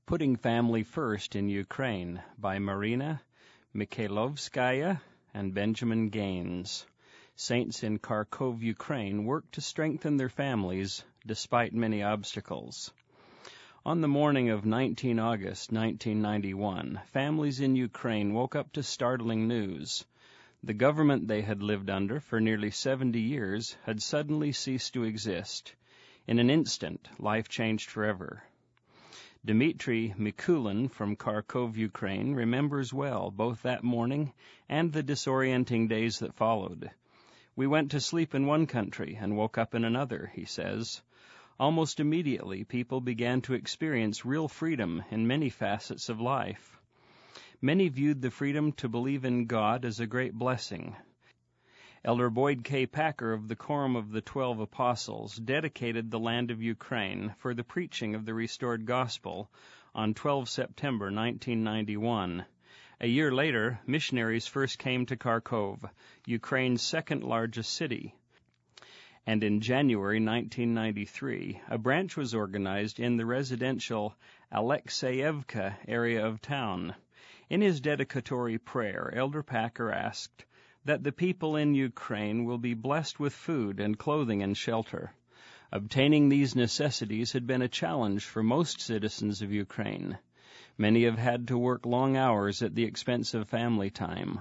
Putting Family First in Ukraine by Marina Mikhailovskaya and Benjamin Gaines. Saints in Kharkov, Ukraine work to strengthen their families despite many obstacles. On the morning of 19 August 1991, families in Ukraine woke up to startling news. The government they had lived under for nearly 70 years had suddenly ceased to exist. In an instant, life changed forever. Dmitry Mikulin from Kharkov, Ukraine, remembers well both that morning and the disorienting days that followed. We went to sleep in one country and woke up in another, he says. Almost immediately, people began to experience real freedom in many facets of life. Many viewed the freedom to believe in God as a great blessing. Elder Boyd K. Packer of the Quorum of the 12 Apostles dedicated the land of Ukraine for the preaching of the restored gospel on 12 September 1991. A year later, missionaries first came to Kharkov, Ukraine's second-largest city. And in January 1993, a branch was organized in the residential Alexeyevka area of town. In his dedicatory prayer, Elder Packer asked that the people in Ukraine will be blessed with food and clothing and shelter. Obtaining these necessities had been a challenge for most citizens of Ukraine. Many have had to work long hours at the expense of family time.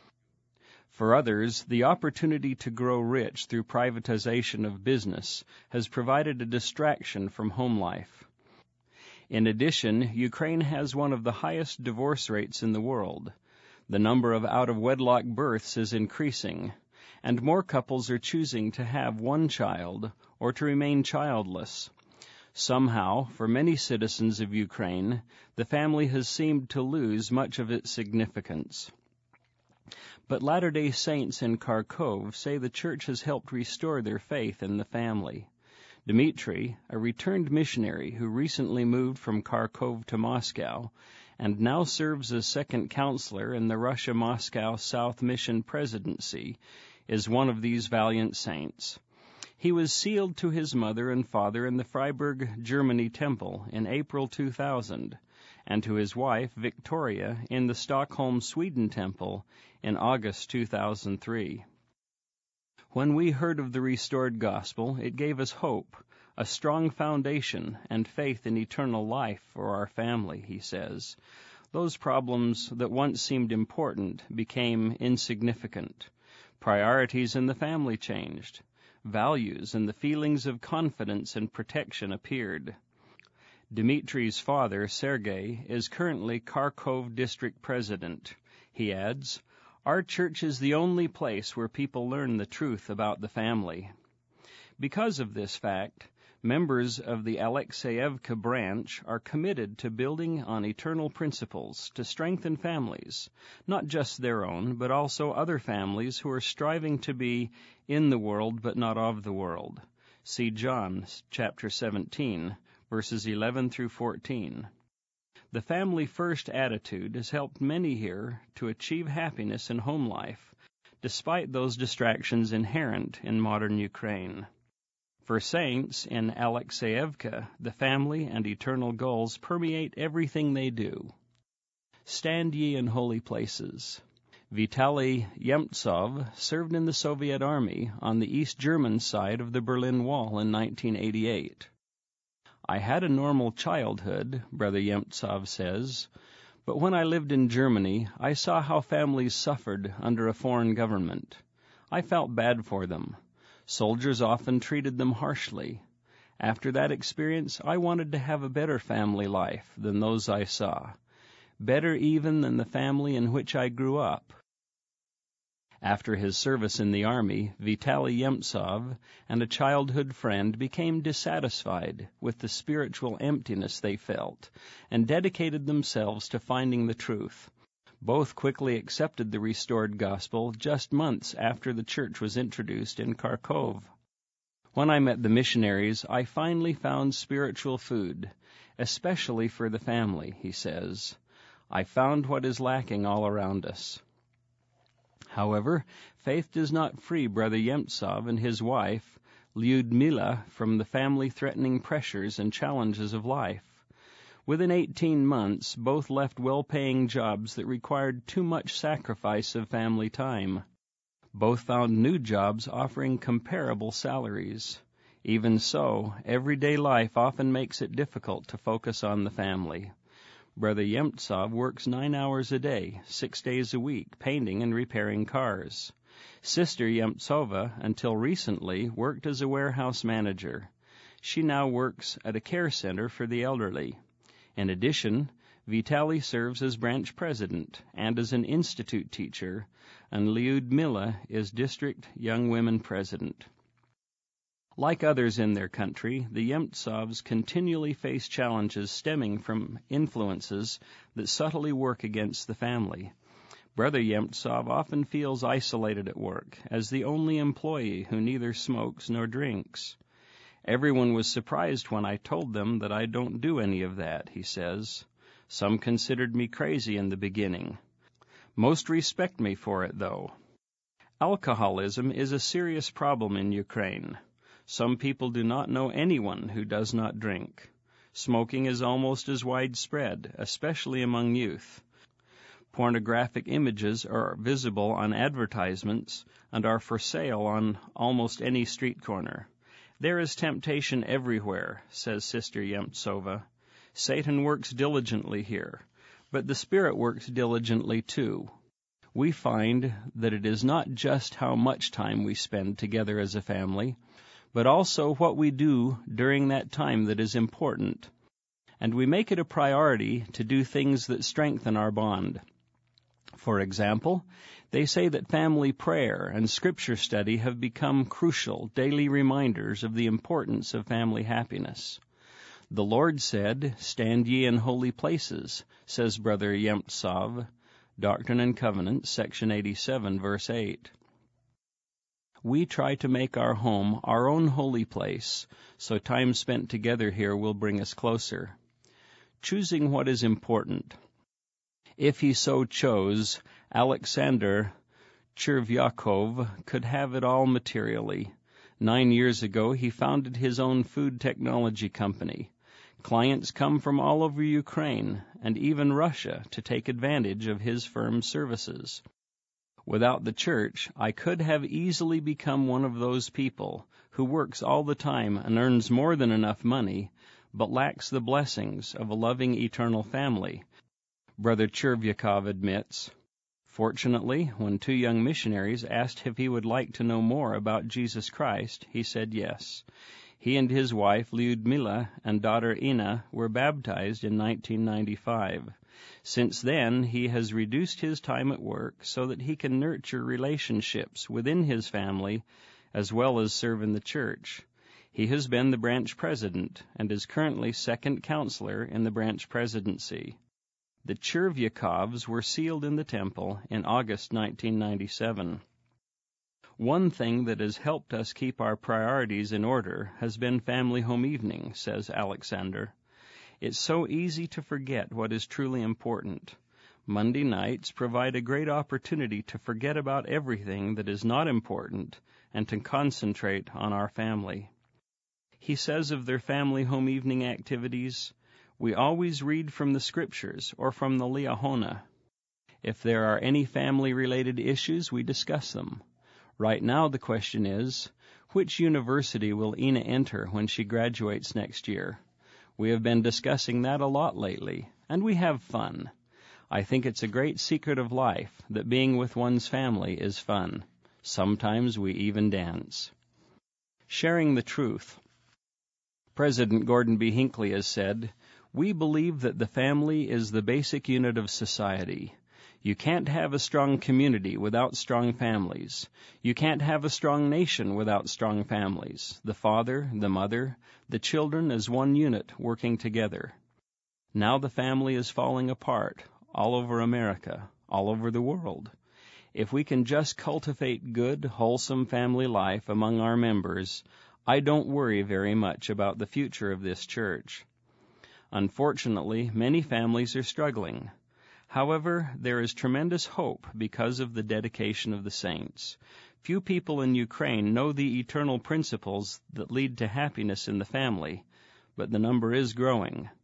For others, the opportunity to grow rich through privatization of business has provided a distraction from home life. In addition, Ukraine has one of the highest divorce rates in the world. The number of out-of-wedlock births is increasing, and more couples are choosing to have one child or to remain childless. Somehow, for many citizens of Ukraine, the family has seemed to lose much of its significance. But Latter-day Saints in Kharkov say the church has helped restore their faith in the family. Dmitry, a returned missionary who recently moved from Kharkov to Moscow, and now serves as second counselor in the Russia-Moscow South Mission Presidency, is one of these valiant saints. He was sealed to his mother and father in the Freiburg, Germany temple in April 2000, and to his wife, Victoria, in the Stockholm, Sweden temple in August 2003. When we heard of the restored gospel, it gave us hope, a strong foundation, and faith in eternal life for our family, he says. Those problems that once seemed important became insignificant. Priorities in the family changed. Values and the feelings of confidence and protection appeared. Dmitry's father, Sergei, is currently Kharkov district president. He adds, "Our church is the only place where people learn the truth about the family." Because of this fact, members of the Alexeyevka branch are committed to building on eternal principles to strengthen families, not just their own, but also other families who are striving to be in the world but not of the world. See John chapter 17, verses 11 through 14. The family-first attitude has helped many here to achieve happiness in home life, despite those distractions inherent in modern Ukraine. For saints in Alexeyevka, the family and eternal goals permeate everything they do. Stand ye in holy places. Vitaly Yemtsov served in the Soviet Army on the East German side of the Berlin Wall in 1988. "I had a normal childhood," Brother Yemtsov says, "but when I lived in Germany, I saw how families suffered under a foreign government. I felt bad for them. Soldiers often treated them harshly. After that experience, I wanted to have a better family life than those I saw, better even than the family in which I grew up." After his service in the army, Vitaly Yemtsov and a childhood friend became dissatisfied with the spiritual emptiness they felt and dedicated themselves to finding the truth. Both quickly accepted the restored gospel just months after the church was introduced in Kharkov. "When I met the missionaries, I finally found spiritual food, especially for the family," he says. "I found what is lacking all around us." However, faith does not free Brother Yemtsov and his wife, Lyudmila, from the family-threatening pressures and challenges of life. Within 18 months, both left well-paying jobs that required too much sacrifice of family time. Both found new jobs offering comparable salaries. Even so, everyday life often makes it difficult to focus on the family. Brother Yemtsov works 9 hours a day, 6 days a week, painting and repairing cars. Sister Yemtsova, until recently, worked as a warehouse manager. She now works at a care center for the elderly. In addition, Vitaly serves as branch president and as an institute teacher, and Lyudmila is district young women president. Like others in their country, the Yemtsovs continually face challenges stemming from influences that subtly work against the family. Brother Yemtsov often feels isolated at work, as the only employee who neither smokes nor drinks. Everyone was surprised when I told them that I don't do any of that, he says. Some considered me crazy in the beginning. Most respect me for it, though. Alcoholism is a serious problem in Ukraine. Some people do not know anyone who does not drink. Smoking is almost as widespread, especially among youth. Pornographic images are visible on advertisements and are for sale on almost any street corner. There is temptation everywhere, says Sister Yemtsova. Satan works diligently here, but the Spirit works diligently too. We find that it is not just how much time we spend together as a family, but also what we do during that time that is important. And we make it a priority to do things that strengthen our bond. For example, they say that family prayer and scripture study have become crucial daily reminders of the importance of family happiness. The Lord said, "Stand ye in holy places," says Brother Yemtsov, Doctrine and Covenants, section 87, verse 8. We try to make our home our own holy place, so time spent together here will bring us closer. Choosing what is important. If he so chose, Alexander Chervyakov could have it all materially. 9 years ago, he founded his own food technology company. Clients come from all over Ukraine and even Russia to take advantage of his firm's services. Without the church, I could have easily become one of those people who works all the time and earns more than enough money, but lacks the blessings of a loving eternal family, Brother Chervyakov admits. Fortunately, when 2 young missionaries asked if he would like to know more about Jesus Christ, he said yes. He and his wife, Lyudmila, and daughter Ina were baptized in 1995. Since then, he has reduced his time at work so that he can nurture relationships within his family as well as serve in the church. He has been the branch president and is currently second counselor in the branch presidency. The Chervyakovs were sealed in the temple in August 1997. One thing that has helped us keep our priorities in order has been family home evening, says Alexander. It's so easy to forget what is truly important. Monday nights provide a great opportunity to forget about everything that is not important and to concentrate on our family. He says of their family home evening activities, "We always read from the scriptures or from the Liahona. If there are any family-related issues, we discuss them. Right now the question is, which university will Ina enter when she graduates next year? We have been discussing that a lot lately, and we have fun. I think it's a great secret of life that being with one's family is fun. Sometimes we even dance." Sharing the truth. President Gordon B. Hinckley has said, "We believe that the family is the basic unit of society. You can't have a strong community without strong families. You can't have a strong nation without strong families. The father, the mother, the children as one unit working together. Now the family is falling apart all over America, all over the world. If we can just cultivate good, wholesome family life among our members, I don't worry very much about the future of this church." Unfortunately, many families are struggling. However, there is tremendous hope because of the dedication of the saints. Few people in Ukraine know the eternal principles that lead to happiness in the family, but the number is growing.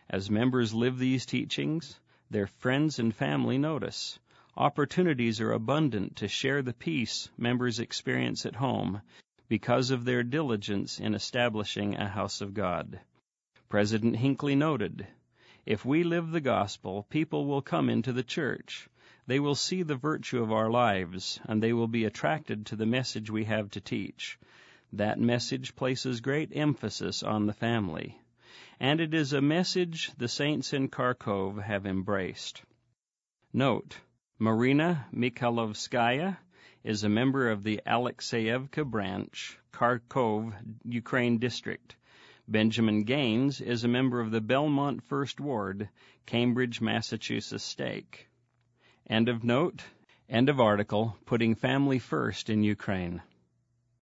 As members live these teachings, their friends and family notice. Opportunities are abundant to share the peace members experience at home because of their diligence in establishing a house of God. President Hinckley noted, "If we live the gospel, people will come into the church. They will see the virtue of our lives, and they will be attracted to the message we have to teach. That message places great emphasis on the family, and it is a message the saints in Kharkov have embraced." Note, Marina Mikhailovskaya is a member of the Alexeyevka branch, Kharkov, Ukraine district. Benjamin Gaines is a member of the Belmont First Ward, Cambridge, Massachusetts stake. End of note. End of article. Putting Family First in Ukraine.